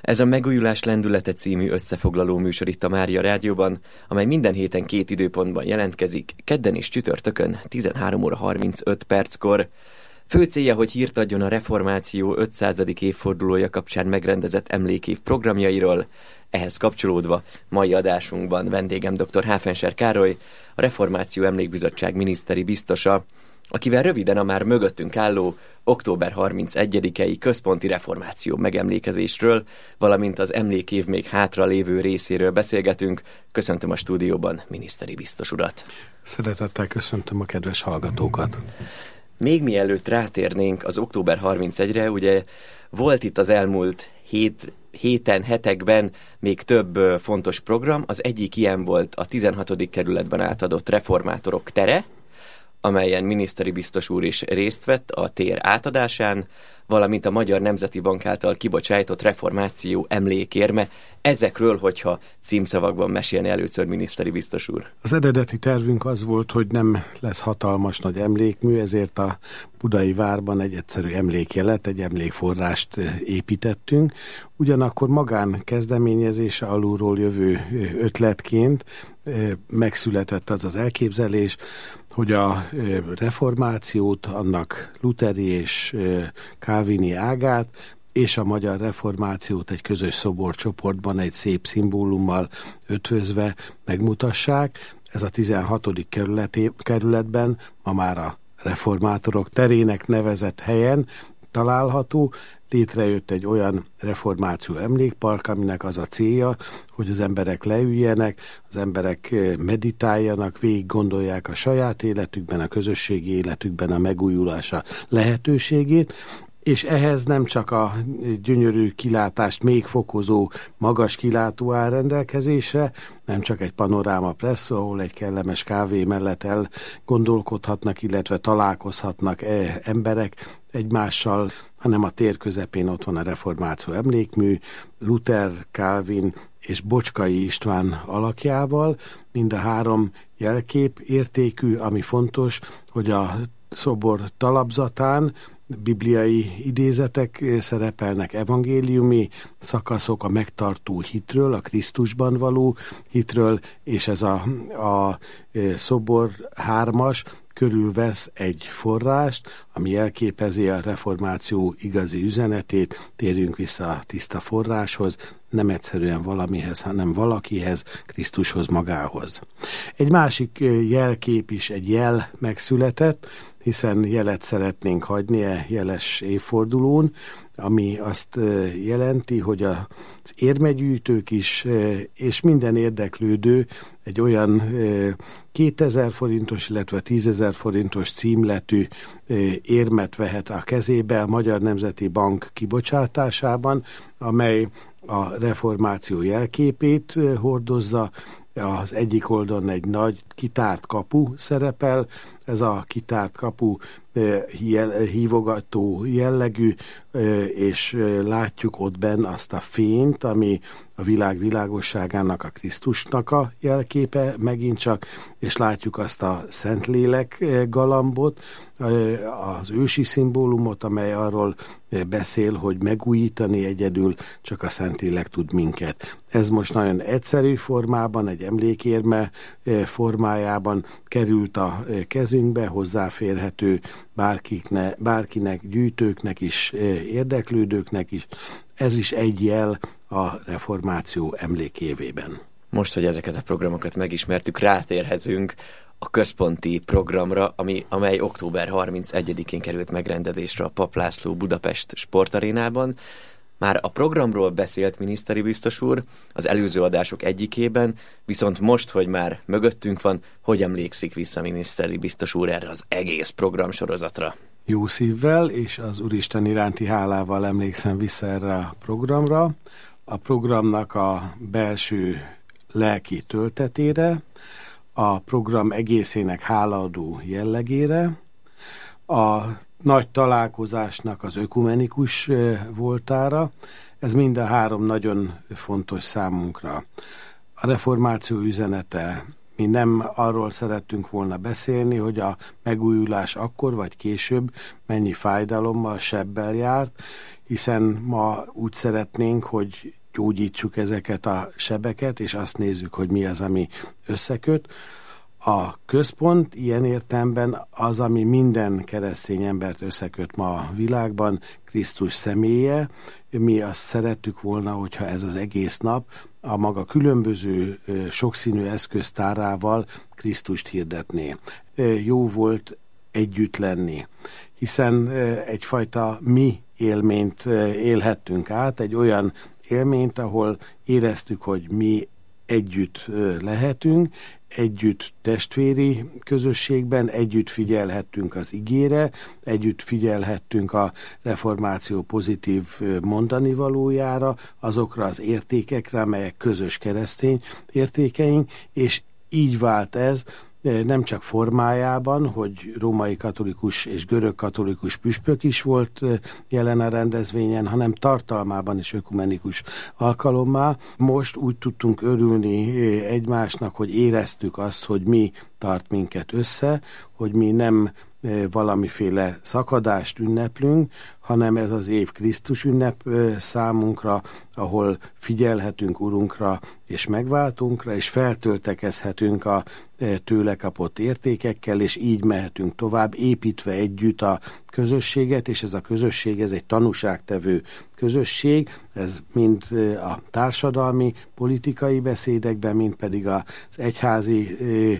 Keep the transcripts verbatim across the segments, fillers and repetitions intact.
Ez a Megújulás lendülete című összefoglaló műsor itt a Mária Rádióban, amely minden héten két időpontban jelentkezik, kedden és csütörtökön tizenhárom óra harmincöt perckor. Fő célja, hogy hírt adjon a reformáció ötszázadik évfordulója kapcsán megrendezett emlékév programjairól. Ehhez kapcsolódva mai adásunkban vendégem dr. Háfenser Károly, a Reformáció Emlékbizottság miniszteri biztosa, akivel röviden a már mögöttünk álló október harmincegyedikei központi reformáció megemlékezésről, valamint az emlékév még hátra lévő részéről beszélgetünk. Köszöntöm a stúdióban miniszteri biztos urat. Szeretettel köszöntöm a kedves hallgatókat. Még mielőtt rátérnénk az október harmincegyedikére, ugye volt itt az elmúlt hét, héten, hetekben még több fontos program. Az egyik ilyen volt a tizenhatodik kerületben átadott reformátorok tere, amelyen miniszteri biztos úr is részt vett a tér átadásán, valamint a Magyar Nemzeti Bank által kibocsájtott reformáció emlékérme. Ezekről, hogyha címszavakban mesélne először miniszteri biztos úr. Az eredeti tervünk az volt, hogy nem lesz hatalmas nagy emlékmű, ezért a Budai várban egy egyszerű emlékjelet, egy emlékforrást építettünk. Ugyanakkor magán kezdeményezése alulról jövő ötletként megszületett az az elképzelés, hogy a reformációt, annak luteri és kálvini ágát, és a magyar reformációt egy közös szoborcsoportban egy szép szimbólummal ötvözve megmutassák. Ez a tizenhatodik kerületi, kerületben, ma már a reformátorok terének nevezett helyen található. Létrejött egy olyan reformáció emlékpark, aminek az a célja, hogy az emberek leüljenek, az emberek meditáljanak, végig gondolják a saját életükben, a közösségi életükben a megújulása lehetőségét, és ehhez nem csak a gyönyörű kilátást még fokozó magas kilátó áll rendelkezésre, nem csak egy panoráma presszó, ahol egy kellemes kávé mellett elgondolkodhatnak, illetve találkozhatnak emberek egymással, hanem a tér közepén ott van a reformáció emlékmű, Luther, Kálvin és Bocskai István alakjával. Mind a három jelkép értékű, ami fontos, hogy a szobor talapzatán bibliai idézetek szerepelnek, evangéliumi szakaszok a megtartó hitről, a Krisztusban való hitről, és ez a, a szobor hármas körülvesz egy forrást, ami jelképezi a reformáció igazi üzenetét. Térjünk vissza a tiszta forráshoz, nem egyszerűen valamihez, hanem valakihez, Krisztushoz magához. Egy másik jelkép is, egy jel megszületett, hiszen jelet szeretnénk hagyni a jeles évfordulón, ami azt jelenti, hogy az érmegyűjtők is, és minden érdeklődő egy olyan kétezer forintos, illetve tízezer forintos címletű érmet vehet a kezébe a Magyar Nemzeti Bank kibocsátásában, amely a reformáció jelképét hordozza. Az egyik oldalon egy nagy kitárt kapu szerepel, ez a kitárt kapu hívogató jellegű, és látjuk ott benn azt a fényt, ami a világ világosságának, a Krisztusnak a jelképe megint csak, és látjuk azt a Szentlélek galambot, az ősi szimbólumot, amely arról beszél, hogy megújítani egyedül csak a Szentlélek tud minket. Ez most nagyon egyszerű formában, egy emlékérme formájában került a kezünkbe, hozzáférhető bárkikne, bárkinek, gyűjtőknek is, érdeklődőknek is. Ez is egy jel a reformáció emlékévében. Most, hogy ezeket a programokat megismertük, rátérhetünk a központi programra, ami, amely október harmincegyedikén került megrendezésre a Papp László Budapest sportarénában. Már a programról beszélt miniszteri biztos úr az előző adások egyikében, viszont most, hogy már mögöttünk van, hogy emlékszik vissza miniszteri biztos úr erre az egész programsorozatra? Jó szívvel és az Úristen iránti hálával emlékszem vissza erre a programra, a programnak a belső lelki töltetére, a program egészének hálaadó jellegére, a nagy találkozásnak az ökumenikus voltára. Ez mind a három nagyon fontos számunkra. A reformáció üzenete, mi nem arról szerettünk volna beszélni, hogy a megújulás akkor vagy később mennyi fájdalommal, sebbel járt, hiszen ma úgy szeretnénk, hogy gyógyítsuk ezeket a sebeket, és azt nézzük, hogy mi az, ami összeköt. A központ ilyen értelemben az, ami minden keresztény embert összeköt ma a világban, Krisztus személye. Mi azt szerettük volna, hogyha ez az egész nap a maga különböző sokszínű eszköztárával Krisztust hirdetné. Jó volt együtt lenni, hiszen egyfajta mi élményt élhettünk át, egy olyan élményt, ahol éreztük, hogy mi együtt lehetünk, együtt testvéri közösségben, együtt figyelhettünk az igére, együtt figyelhettünk a reformáció pozitív mondanivalójára, azokra az értékekre, amelyek közös keresztény értékeink, és így vált ez, nem csak formájában, hogy római katolikus és görög katolikus püspök is volt jelen a rendezvényen, hanem tartalmában is ökumenikus alkalommá. Most úgy tudtunk örülni egymásnak, hogy éreztük azt, hogy mi tart minket össze, hogy mi nem valamiféle szakadást ünneplünk, hanem ez az év Krisztus ünnep számunkra, ahol figyelhetünk Urunkra és megváltunkra, és feltöltekezhetünk a tőle kapott értékekkel, és így mehetünk tovább, építve együtt a közösséget, és ez a közösség, ez egy tanúságtevő közösség, ez mind a társadalmi, politikai beszédekben, mind pedig az egyházi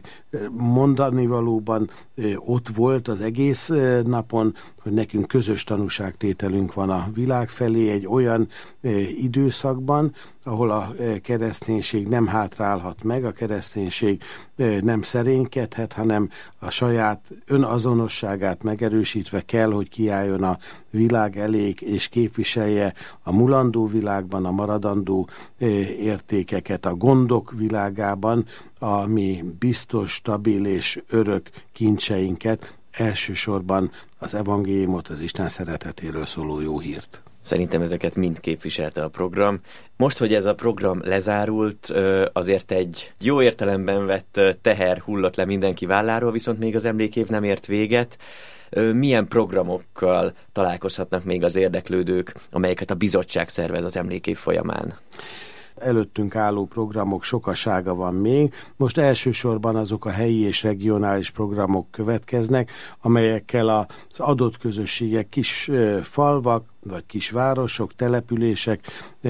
mondanivalóban ott volt az egész napon, hogy nekünk közös tanúságtételünk van a világ felé egy olyan időszakban, ahol a kereszténység nem hátrálhat meg, a kereszténység nem szerénykedhet, hanem a saját önazonosságát megerősítve kell, hogy kiálljon a világ elé, és képviselje a mulandó világban a maradandó értékeket, a gondok világában, a mi biztos, stabil és örök kincseinket, elsősorban az evangéliumot, az Isten szeretetéről szóló jó hírt. Szerintem ezeket mind képviselte a program. Most, hogy ez a program lezárult, azért egy jó értelemben vett teher hullott le mindenki válláról, viszont még az emlékév nem ért véget. Milyen programokkal találkozhatnak még az érdeklődők, amelyeket a bizottság szervez az emlékév folyamán? Előttünk álló programok sokasága van még. Most elsősorban azok a helyi és regionális programok következnek, amelyekkel az adott közösségek, kis falvak, vagy kis városok, települések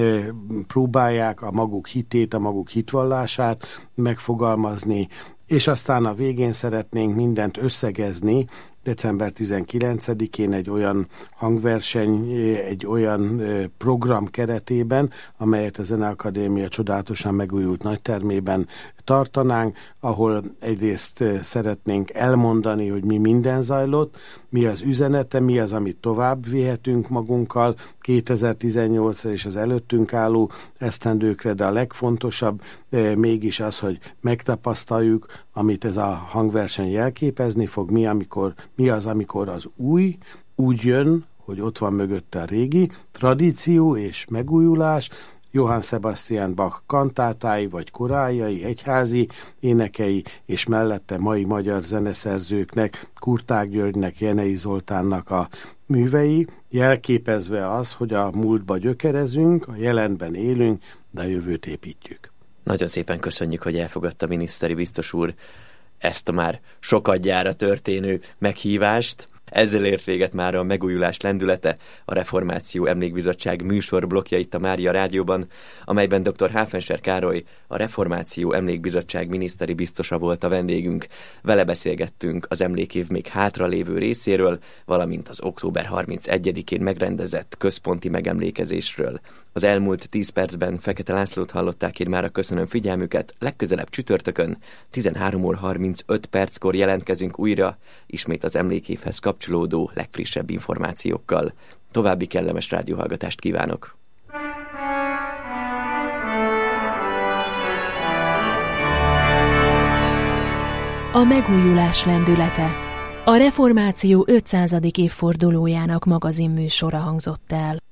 próbálják a maguk hitét, a maguk hitvallását megfogalmazni, és aztán a végén szeretnénk mindent összegezni. december tizenkilencedikén egy olyan hangverseny, egy olyan program keretében, amelyet a Zeneakadémia csodálatosan megújult nagytermében tartanánk, ahol egyrészt szeretnénk elmondani, hogy mi minden zajlott, mi az üzenete, mi az, amit tovább vihetünk magunkkal kétezer-tizennyolcra és az előttünk álló esztendőkre, de a legfontosabb mégis az, hogy megtapasztaljuk, amit ez a hangverseny jelképezni fog, mi, amikor, mi az, amikor az új úgy jön, hogy ott van mögötte a régi, tradíció és megújulás, Johann Sebastian Bach kantátái vagy korályai, egyházi énekei, és mellette mai magyar zeneszerzőknek, Kurták Györgynek, Jenei Zoltánnak a művei, jelképezve az, hogy a múltba gyökerezünk, a jelenben élünk, de a jövőt építjük. Nagyon szépen köszönjük, hogy elfogadta miniszteri biztos úr ezt a már sokadjára történő meghívást. Ezzel ért véget már a megújulás lendülete, a Reformáció Emlékbizottság műsorblokkja itt a Mária Rádióban, amelyben dr. Háfenser Károly, a Reformáció Emlékbizottság miniszteri biztosa volt a vendégünk. Vele beszélgettünk az emlékév még hátralévő részéről, valamint az október harmincegyedikén megrendezett központi megemlékezésről. Az elmúlt tíz percben Fekete Lászlót hallották, én mára köszönöm figyelmüket, legközelebb csütörtökön tizenhárom óra harmincöt perckor jelentkezünk újra, ismét az emlékévhez kapcsolódó legfrissebb információkkal. További kellemes rádióhallgatást kívánok! A megújulás lendülete. A Reformáció ötszázadik évfordulójának magazinműsora hangzott el.